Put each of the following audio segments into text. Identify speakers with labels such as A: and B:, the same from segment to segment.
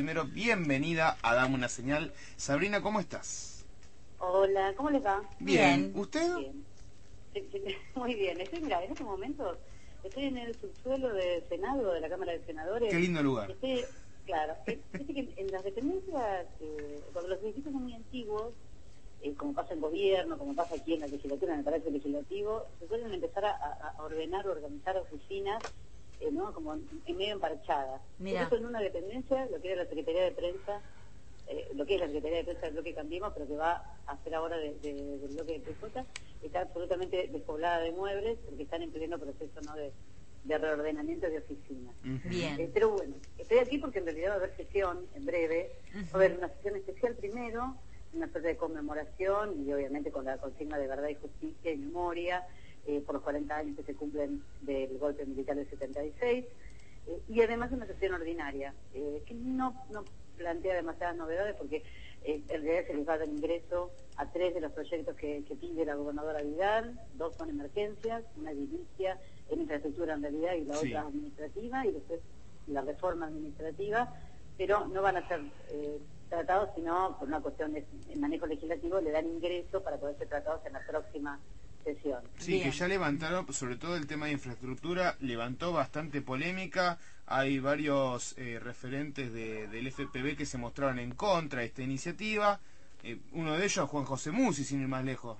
A: primero, bienvenida a Dame una Señal. Sabrina, ¿cómo estás?
B: Hola, ¿cómo les va?
A: Bien. ¿Usted?
B: Bien. Sí, muy bien. Mira, en este momento estoy en el subsuelo del Senado, de la Cámara de Senadores.
A: Qué lindo lugar.
B: Claro, viste que en las dependencias, cuando los edificios son muy antiguos, como pasa en gobierno, como pasa aquí en la legislatura, en el Palacio Legislativo, se suelen empezar a ordenar o organizar oficinas, ¿no? Como en medio emparchadas. Por eso en una dependencia, lo que era la Secretaría de Prensa, lo que es la Secretaría de Prensa del bloque Cambiemos, pero que va a ser ahora del bloque de PJ, está absolutamente despoblada de muebles, porque están en pleno proceso, ¿no?, de reordenamiento de oficinas.
C: Bien.
B: Pero bueno, estoy aquí porque en realidad va a haber sesión en breve, va a haber una sesión especial primero, una suerte de conmemoración y obviamente con la consigna de verdad y justicia y memoria por los 40 años que se cumplen del golpe militar del 76, y además una sesión ordinaria, que no plantea demasiadas novedades porque en realidad se les va a dar ingreso a 3 de los proyectos que pide la gobernadora Vidal. 2 son emergencias, una edilicia en infraestructura en realidad y la otra administrativa, y después la reforma administrativa, pero no van a ser tratados, sino por una cuestión de manejo legislativo, le dan ingreso para poder ser tratados en la próxima sesión.
A: Sí,
C: Bien.
A: que ya levantaron, sobre todo el tema de infraestructura, levantó bastante polémica. Hay varios referentes del FPV que se mostraron en contra de esta iniciativa. Uno de ellos, Juan José Musi, sin ir más lejos.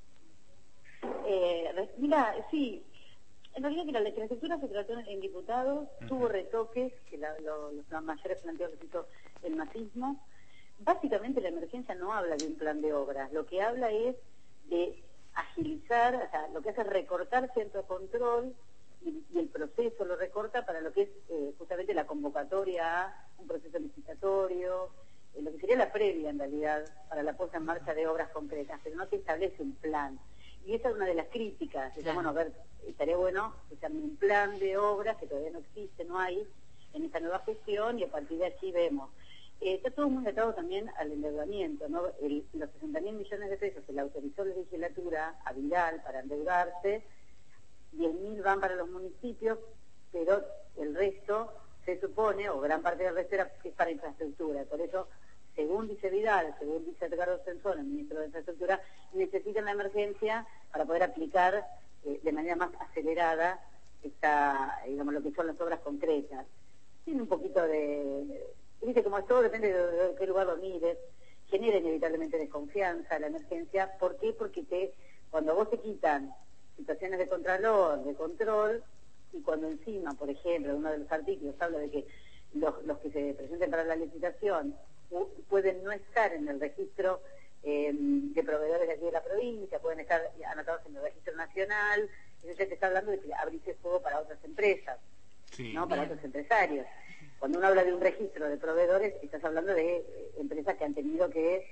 B: Mira, sí, en realidad que la infraestructura se trató en diputados, tuvo retoques, que los mayores planteos los hizo el masismo. Básicamente la emergencia no habla de un plan de obras, lo que habla es de agilizar, o sea, lo que hace es recortar cierto control y el proceso lo recorta para lo que es justamente la convocatoria a un proceso licitatorio, lo que sería la previa en realidad para la puesta en marcha de obras concretas, pero no se establece un plan. Y esa es una de las críticas,
C: Claro.
B: bueno, a ver, estaría bueno que se arme un plan de obras que todavía no existe, no hay en esta nueva gestión, y a partir de allí vemos. Está todo muy atado también al endeudamiento, ¿no? Los 60.000 millones de pesos que le autorizó la legislatura a Vidal para endeudarse, 10.000 van para los municipios, pero el resto se supone, o gran parte del resto es para infraestructura. Por eso, según dice Vidal, según dice Edgardo Sensón, el ministro de Infraestructura, necesitan la emergencia para poder aplicar de manera más acelerada digamos, lo que son las obras concretas. Tiene un poquito de... Dice, como todo depende de qué lugar lo mires, genera inevitablemente desconfianza la emergencia. ¿Por qué? Porque cuando vos te quitan situaciones de contralor, de control, y cuando encima, por ejemplo, uno de los artículos habla de que los que se presenten para la licitación pueden no estar en el registro de proveedores de aquí de la provincia, pueden estar anotados en el registro nacional, entonces te está hablando de que abrirse fuego para otras empresas,
A: Sí.
B: ¿no? Para otros empresarios. Cuando uno habla de un registro de proveedores, estás hablando de empresas que han tenido que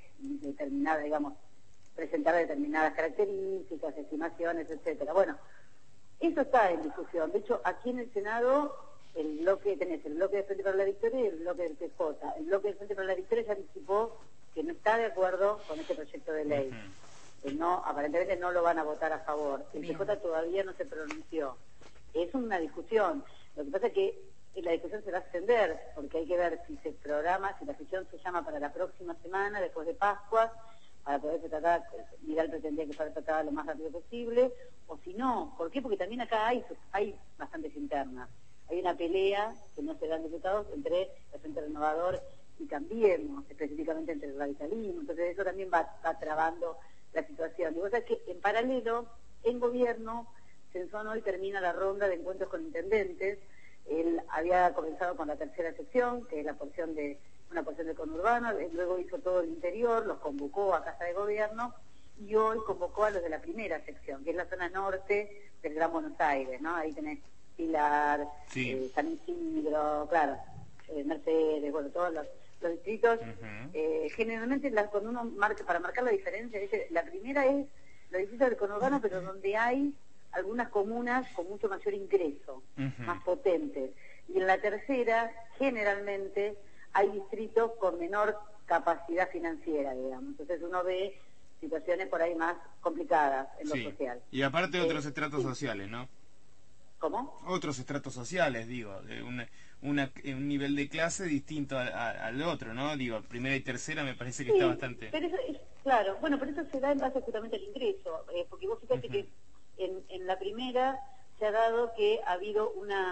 B: presentar determinadas características, estimaciones, etcétera. Bueno, eso está en discusión. De hecho, aquí en el Senado, tenés el bloque de Frente para la Victoria y el bloque del PJ. El bloque de Frente para la Victoria ya anticipó que no está de acuerdo con este proyecto de ley. Aparentemente no lo van a votar a favor. El PJ todavía no se pronunció. Es una discusión. Lo que pasa es que la discusión se va a extender, porque hay que ver si se programa, si la sesión se llama para la próxima semana, después de Pascua, para poderse tratar. Vidal pretendía que fuera tratada lo más rápido posible, o si no. ¿Por qué? Porque también acá hay bastantes internas. Hay una pelea, que no se dan diputados, entre el Frente Renovador y Cambiemos, específicamente entre el radicalismo. Entonces eso también va trabando la situación. Y vos sabés que en paralelo, en gobierno, Sensón hoy termina la ronda de encuentros con intendentes. Él había comenzado con la tercera sección, que es una porción del conurbano, luego hizo todo el interior, los convocó a Casa de Gobierno, y hoy convocó a los de la primera sección, que es la zona norte del Gran Buenos Aires, ¿no? Ahí tenés Pilar,
A: Sí.
B: San Isidro, claro, Mercedes, bueno, todos los distritos. Generalmente cuando uno para marcar la diferencia, dice, la primera es los distritos del conurbano, pero donde hay algunas comunas con mucho mayor ingreso, más potentes. Y en la tercera, generalmente, hay distritos con menor capacidad financiera, digamos. Entonces uno ve situaciones por ahí más complicadas en lo social.
A: Y aparte otros estratos sociales, ¿no?
B: ¿Cómo?
A: Otros estratos sociales, digo, de un nivel de clase distinto al otro, ¿no? Digo, primera y tercera me parece que
B: Sí,
A: está bastante...
B: pero eso es, claro, bueno, pero eso se da en base justamente al ingreso, porque vos fíjate que en la primera se ha dado que ha habido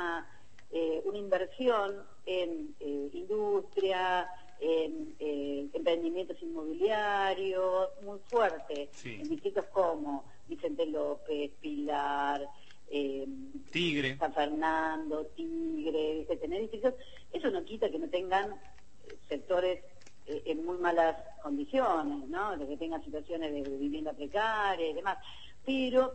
B: una inversión en industria, en emprendimientos inmobiliarios muy fuerte,
A: Sí.
B: en distritos como Vicente López, Pilar,
A: Tigre.
B: San Fernando, Tigre, tener distritos, eso no quita que no tengan sectores en muy malas condiciones, ¿no? De que tengan situaciones de vivienda precaria y demás. Pero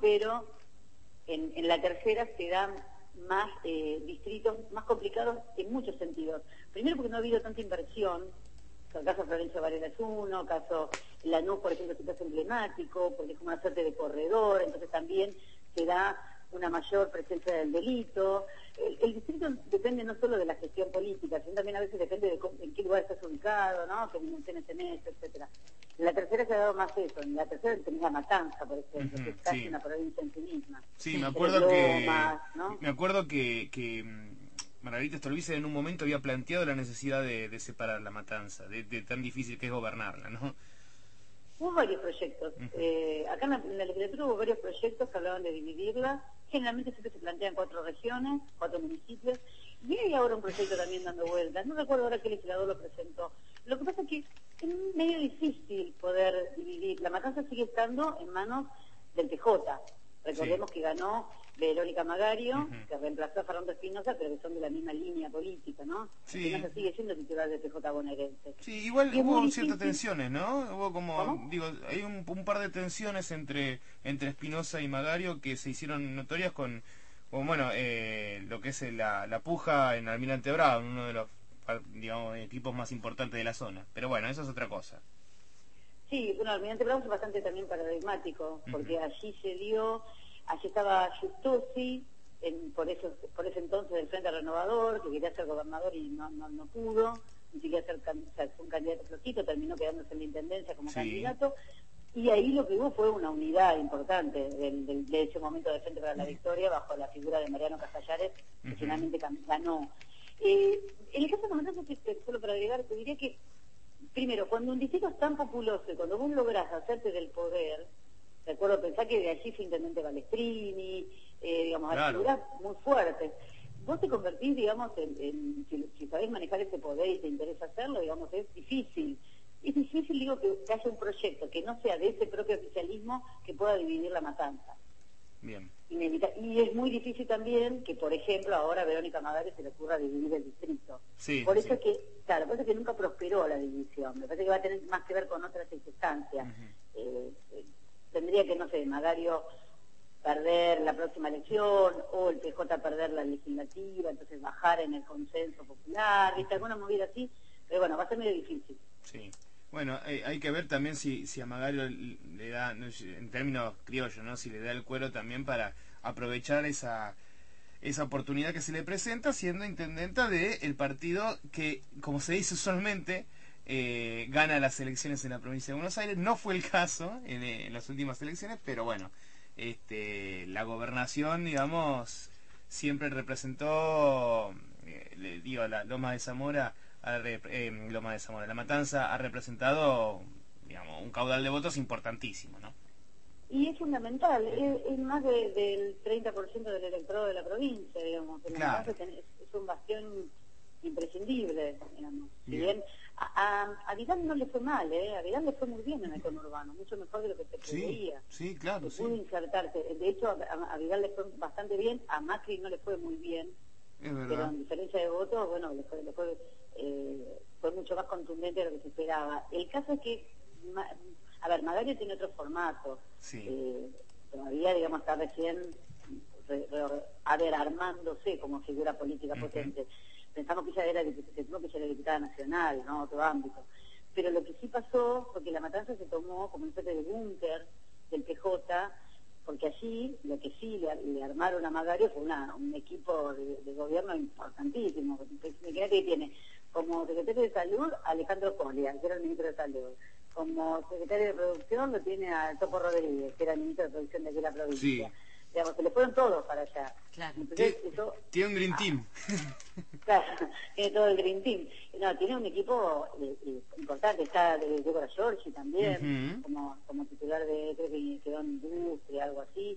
B: en la tercera se dan más distritos más complicados en muchos sentidos. Primero porque no ha habido tanta inversión, el caso Florencio Varela es uno, caso Lanús, por ejemplo, es un caso emblemático, porque es como una suerte de corredor, entonces también se da una mayor presencia del delito. El distrito depende no solo de la gestión política, sino también a veces depende de en qué lugar estás ubicado, ¿no? Qué dimensiones tenés, etcétera. En la tercera se ha dado más eso. En la tercera tenés La Matanza, por ejemplo, que es casi una provincia en sí misma.
A: Sí, me
B: Pero
A: acuerdo
B: Lomas, ¿no?
A: que Margarita Stolbizer en un momento había planteado la necesidad de separar La Matanza, de tan difícil que es gobernarla, ¿no?
B: Hubo varios proyectos. Acá en la legislatura hubo varios proyectos que hablaban de dividirla. Generalmente siempre se plantean 4 regiones, 4 municipios. Y hay ahora un proyecto también dando vueltas. No recuerdo ahora qué legislador lo presentó. Lo que pasa es que es medio difícil poder dividir. La Matanza sigue estando en manos del PJ. Recordemos que ganó Verónica Magario, que reemplazó a Fernando Espinosa, pero que son de la misma línea política, ¿no?
A: Sí.
B: Espinosa sigue siendo titular del PJ bonaerense.
A: Sí, igual
B: y
A: hubo ciertas tensiones, ¿no? Hubo como,
B: ¿Cómo?
A: digo, hay un par de tensiones entre Espinosa y Magario que se hicieron notorias con bueno, lo que es la puja en Almirante Brown, uno de los, digamos, equipos más importantes de la zona. Pero bueno, eso es otra cosa.
B: Sí, bueno, Almirante Brown es bastante también paradigmático, porque allí estaba Giustosi, por ese entonces del Frente Renovador, que quería ser gobernador y no pudo, ni siquiera ser un candidato flojito, terminó quedándose en la intendencia como candidato, y ahí lo que hubo fue una unidad importante de ese momento del Frente para la Victoria, bajo la figura de Mariano Casallares, que finalmente ganó. En el caso de la Matanza, solo para agregar, te diría que primero, cuando un distrito es tan populoso y cuando vos lográs hacerte del poder, recuerdo pensar que de allí fue intendente Balestrini, digamos,
A: claro,
B: figuras muy fuertes. Vos te convertís, digamos, si sabés manejar ese poder y te interesa hacerlo, digamos, es difícil. Es difícil, digo, que haya un proyecto que no sea de ese propio oficialismo que pueda dividir La Matanza.
A: Bien.
B: Y es muy difícil también que, por ejemplo, ahora a Verónica Magario se le ocurra dividir el distrito.
A: Sí,
B: por eso que, claro, por eso que nunca prosperó la división. Me parece que va a tener más que ver con otras circunstancias. Tendría que, no sé, Magario perder la próxima elección o el PJ perder la legislativa, entonces bajar en el consenso popular, ¿viste? Alguna movida así, pero bueno, va a ser medio difícil.
A: Sí. Bueno, hay que ver también si a Magario le da, en términos criollos, ¿no? Si le da el cuero también para aprovechar esa oportunidad que se le presenta siendo intendenta del partido que, como se dice usualmente, gana las elecciones en la provincia de Buenos Aires. No fue el caso en las últimas elecciones, pero bueno, la gobernación, digamos, siempre representó, la Loma de Zamora, La Matanza ha representado, digamos, un caudal de votos importantísimo, ¿no?
B: Y es fundamental, es más del 30% del electorado de la provincia, digamos.
A: Claro.
B: Es un bastión imprescindible, digamos. Si bien a Vidal no le fue mal, a Vidal le fue muy bien en el conurbano, mucho mejor de lo que se creía.
A: Sí, claro, sí.
B: Pudo insertarse. De hecho, a Vidal le fue bastante bien, a Macri no le fue muy bien.
A: Es verdad.
B: Pero en diferencia de votos, bueno, fue mucho más contundente de lo que se esperaba. El caso es que, Magario tiene otro formato.
A: Sí.
B: Todavía, digamos, está recién armándose como figura política potente. Pensamos que ella era diputada nacional, ¿no? Otro ámbito. Pero lo que sí pasó fue que La Matanza se tomó como una especie de búnker del PJ, porque allí lo que sí le armaron a Magario fue un equipo de gobierno importantísimo. Me queda que tiene como secretario de Salud a Alejandro Colia, que era el ministro de Salud. Como secretario de Producción lo tiene a Topo Rodríguez, que era el ministro de Producción de aquí la provincia.
A: Sí.
B: digamos, se le fueron todos para allá.
C: Claro.
B: Entonces, eso,
A: Tiene un Green Team.
B: claro, tiene todo el Green Team. No, tiene un equipo importante, está de Deborah Giorgi también, como titular de, creo que quedó en Industria, algo así.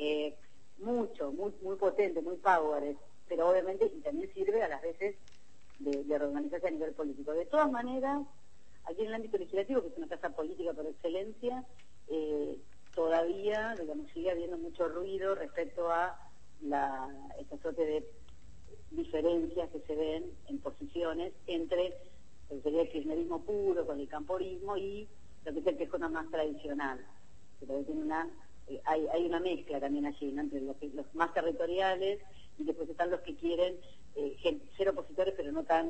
B: Muy potente, muy power, pero obviamente y también sirve a las veces de reorganizarse a nivel político. De todas maneras, aquí en el ámbito legislativo, que es una casa política por excelencia, todavía, digamos, sigue habiendo mucho ruido respecto a esta suerte de diferencias que se ven en posiciones entre lo que sería el kirchnerismo puro con el camporismo y lo que es el PJ más tradicional. Pero tiene hay una mezcla también allí, ¿no? Entre los más territoriales y después están los que quieren ser opositores pero no tan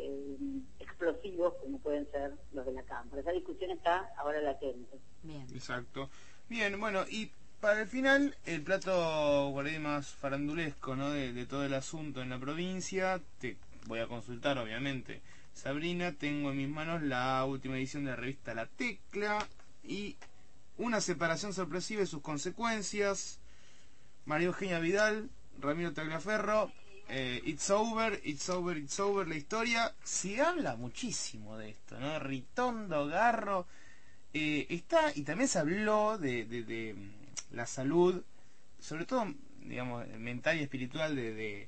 B: explosivos como pueden ser los de la Cámara. Esa discusión está ahora latente.
C: Bien.
A: Exacto. Bien, bueno, y para el final, el plato por ahí más farandulesco, ¿no? de todo el asunto en la provincia. Te voy a consultar, obviamente, Sabrina. Tengo en mis manos la última edición de la revista La Tecla y una separación sorpresiva y sus consecuencias. María Eugenia Vidal, Ramiro Tagliaferro, It's Over, It's Over, It's Over, la historia. Se habla muchísimo de esto, ¿no? Ritondo, Garro. Está, y también se habló de la salud, sobre todo, digamos, mental y espiritual de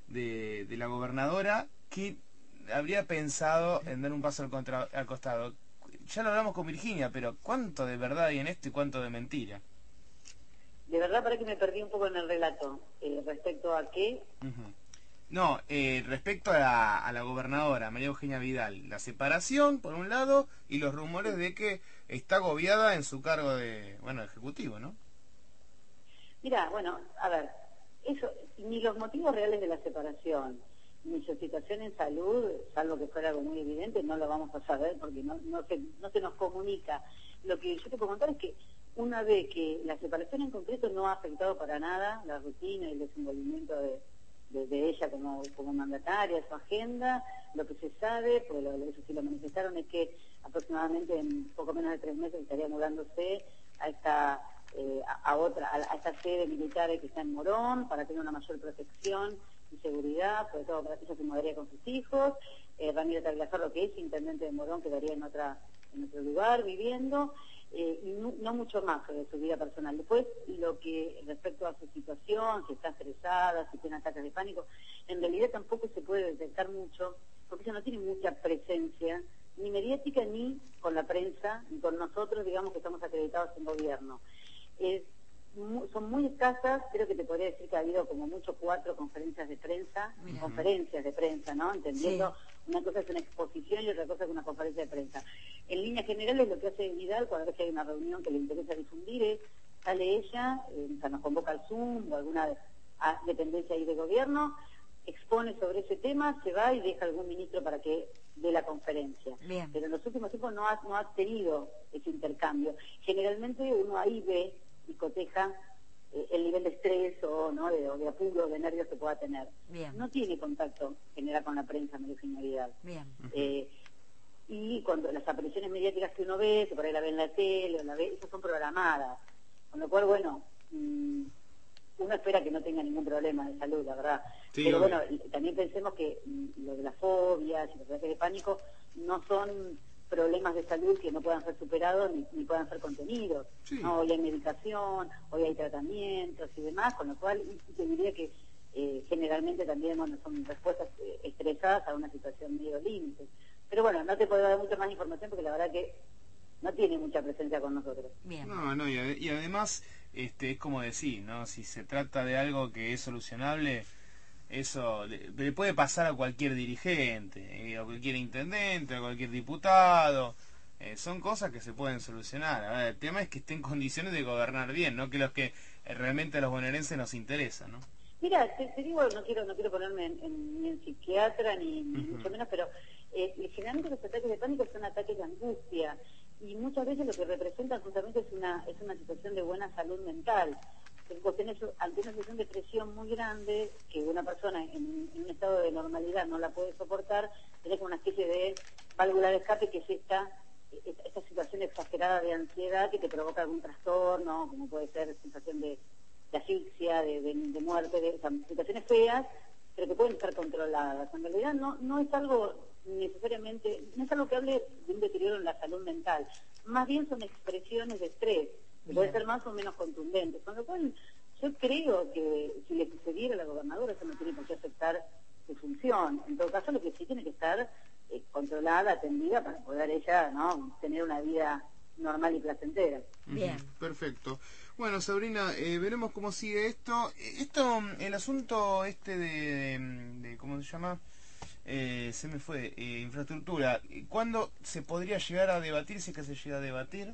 A: la gobernadora, que habría pensado en dar un paso al costado. Ya lo hablamos con Virginia, pero ¿cuánto de verdad hay en esto y cuánto de mentira?
B: De verdad, para que me perdí un poco en el relato. ¿Respecto a qué?
A: No, respecto a la gobernadora, María Eugenia Vidal, la separación, por un lado, y los rumores de que está agobiada en su cargo de, ejecutivo, ¿no?
B: Mira, bueno, a ver, eso, ni los motivos reales de la separación, ni su situación en salud, salvo que fuera algo muy evidente, no lo vamos a saber porque no se nos comunica. Lo que yo te puedo contar es que una vez que la separación en concreto no ha afectado para nada la rutina y el desenvolvimiento de ella como mandataria, su agenda, lo que se sabe, pues eso sí lo manifestaron, es que aproximadamente en poco menos de 3 meses estaría mudándose a esta sede militar que está en Morón para tener una mayor protección y seguridad, sobre todo para que ella se mudaría con sus hijos. Ramiro Tagliaferro, que es intendente de Morón, quedaría en otro lugar viviendo, y no mucho más sobre su vida personal. Después, lo que respecto a su situación, si está estresada, si tiene ataques de pánico, en realidad tampoco se puede detectar mucho, porque ella no tiene mucha presencia, ni mediática, ni con la prensa, ni con nosotros, digamos, que estamos acreditados en gobierno. Son muy escasas, creo que te podría decir que ha habido como mucho 4 conferencias de prensa, ¿no? Entendiendo, sí. Una cosa es una exposición y otra cosa es una conferencia de prensa. En líneas generales, lo que hace Vidal, cuando ve que hay una reunión que le interesa difundir, sale ella, o sea, nos convoca al Zoom o alguna dependencia ahí de gobierno, expone sobre ese tema, se va y deja algún ministro para que dé la conferencia.
C: Bien.
B: Pero en los últimos tiempos no ha tenido ese intercambio. Generalmente uno ahí ve y coteja el nivel de estrés o de apuro, de nervios que pueda tener.
C: Bien.
B: No tiene contacto general con la prensa, María Eugenia Vidal.
C: Bien.
B: Y cuando las apariciones mediáticas que uno ve, que por ahí la ve en la tele, esas son programadas. Con lo cual, bueno, uno espera que no tenga ningún problema de salud, la verdad.
A: Sí,
B: pero bueno, también pensemos que lo de las fobias y los ataques de pánico no son problemas de salud que no puedan ser superados ni puedan ser contenidos.
A: Sí.
B: ¿No? Hoy hay medicación, hoy hay tratamientos y demás, con lo cual te diría que generalmente también son respuestas estresadas a una situación medio límite. Pero bueno, no te puedo dar mucha más información porque la verdad que no tiene mucha presencia con nosotros.
C: Bien.
A: No, y además, es como decir, ¿no? Si se trata de algo que es solucionable, eso le puede pasar a cualquier dirigente, a cualquier intendente, a cualquier diputado. Son cosas que se pueden solucionar. A ver, el tema es que esté en condiciones de gobernar bien, no que los que realmente a los bonaerenses nos interesan, ¿no?
B: Mira, te digo, no quiero ponerme ni en psiquiatra ni mucho menos, pero generalmente los ataques de pánico son ataques de angustia y muchas veces lo que representan justamente es una situación de buena salud mental. Vos tenés ante una situación de presión muy grande que una persona en un estado de normalidad no la puede soportar, tenés como una especie de válvula de escape que es esta situación exagerada de ansiedad que te provoca algún trastorno, como puede ser sensación de asfixia, de muerte, de situaciones feas, pero que pueden estar controladas. En realidad no es algo necesariamente, no es algo que hable de un deterioro en la salud mental, más bien son expresiones de estrés, que pueden ser más o menos contundentes, con lo cual yo creo que si le sucediera a la gobernadora eso no tiene por qué afectar su función. En todo caso, lo que sí tiene que estar controlada, atendida, para poder ella, ¿no?, tener una vida normal y placentera.
C: Bien.
A: Perfecto. Bueno, Sabrina, veremos cómo sigue esto. El asunto de ¿cómo se llama? Se me fue, infraestructura. ¿Cuándo se podría llegar a debatir, si es que se llega a debatir?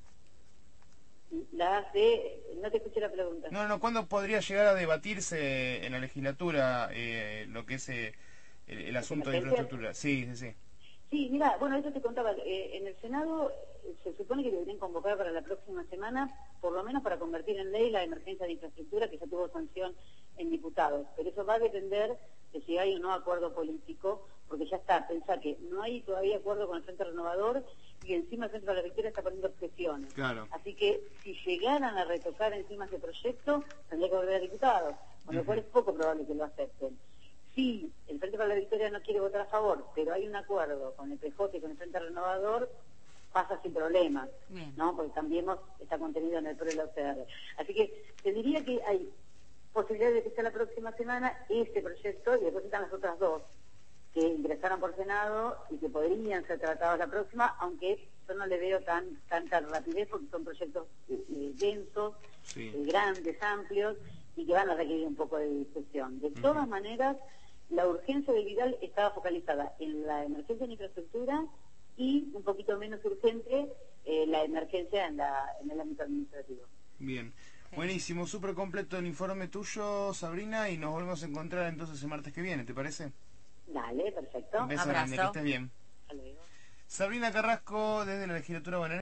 B: No te escuché la pregunta.
A: No, ¿cuándo podría llegar a debatirse en la legislatura lo que es el asunto de infraestructura? Sí.
B: Sí, mira, bueno, eso te contaba. En el Senado se supone que deberían convocar para la próxima semana, por lo menos para convertir en ley la emergencia de infraestructura que ya tuvo sanción en diputados. Pero eso va a depender de si hay o no acuerdo político, porque ya está, pensá que no hay todavía acuerdo con el Frente Renovador y encima el Frente para la Victoria está poniendo objeciones.
A: Claro.
B: Así que si llegaran a retocar encima ese proyecto, tendría que volver a diputados, con lo cual es poco probable que lo acepten. Si el Frente para la Victoria no quiere votar a favor, pero hay un acuerdo con el PJ y con el Frente Renovador, pasa sin problema, ¿no? Porque Cambiemos está contenido en el PRO y la UCR. Así que te diría que hay posibilidades de que sea la próxima semana este proyecto, y después están las otras dos que ingresaron por Senado y que podrían ser tratados la próxima, aunque yo no le veo tanta rapidez porque son proyectos densos, grandes, amplios, y que van a requerir un poco de discusión. De todas maneras, la urgencia de Vidal estaba focalizada en la emergencia en infraestructura y un poquito menos urgente la emergencia en el ámbito administrativo.
A: Bien. Buenísimo, súper completo el informe tuyo, Sabrina, y nos volvemos a encontrar entonces el martes que viene, ¿te parece?
B: Dale, perfecto.
A: Un beso grande, que estés bien.
B: Hasta luego.
A: Sabrina Carrasco, desde la legislatura bonaerense.